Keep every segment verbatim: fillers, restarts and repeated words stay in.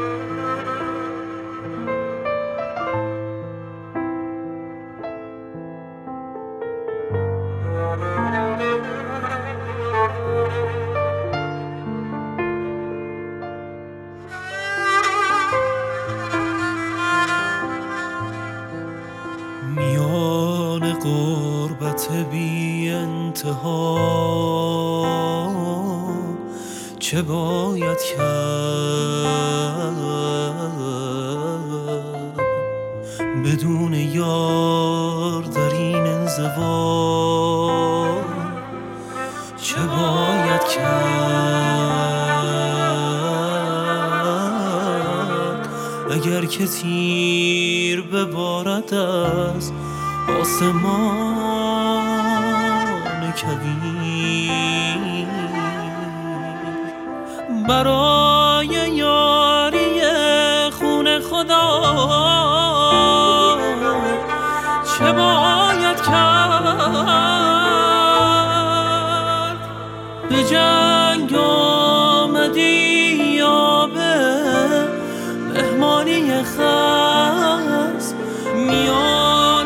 میان غربت بی انتها چه باید کرد بدون یار در این انزوا؟ چه باید کرد اگر که تیر ببارد از آسمان کبیر؟ برای یاری خون خدا چه باید کرد؟ به جنگ آمدی یا به مهمانی خاص میان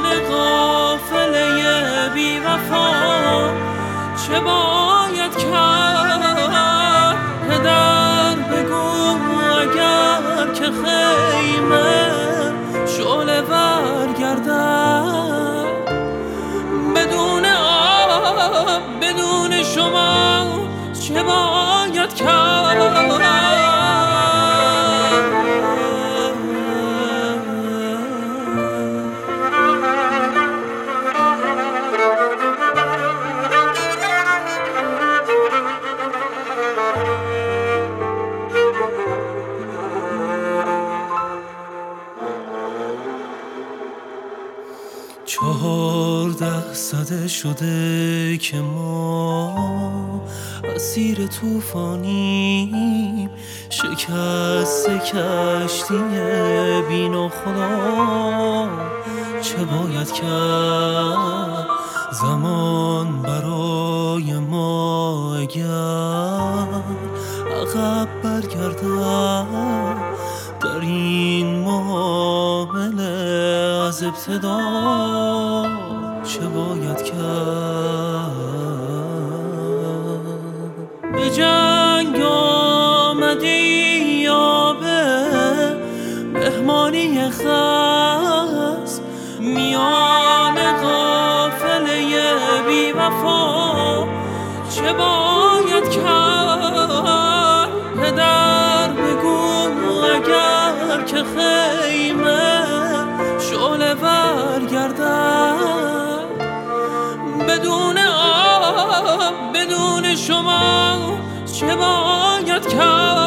قافله بی وفا چه باید کرد؟ پدر بگو اگر که خیمه شعله ور گردد بدون آب بدون شما چه باید کرد؟ چهارده صده شده که ما اسیر طوفانیم، شکست کشتی بی ناخدا چه باید کرد؟ زمان برای ما اگر عقب برگردد در این معامله از ابتدا چه باید کرد؟ به جنگ آمدی یا به مهمانی خاص میان قافله بی وفا چه باید کرد؟ پدر بگو اگر که خیمه شعله ور گردد بدون آب بدون شما چه باید کرد؟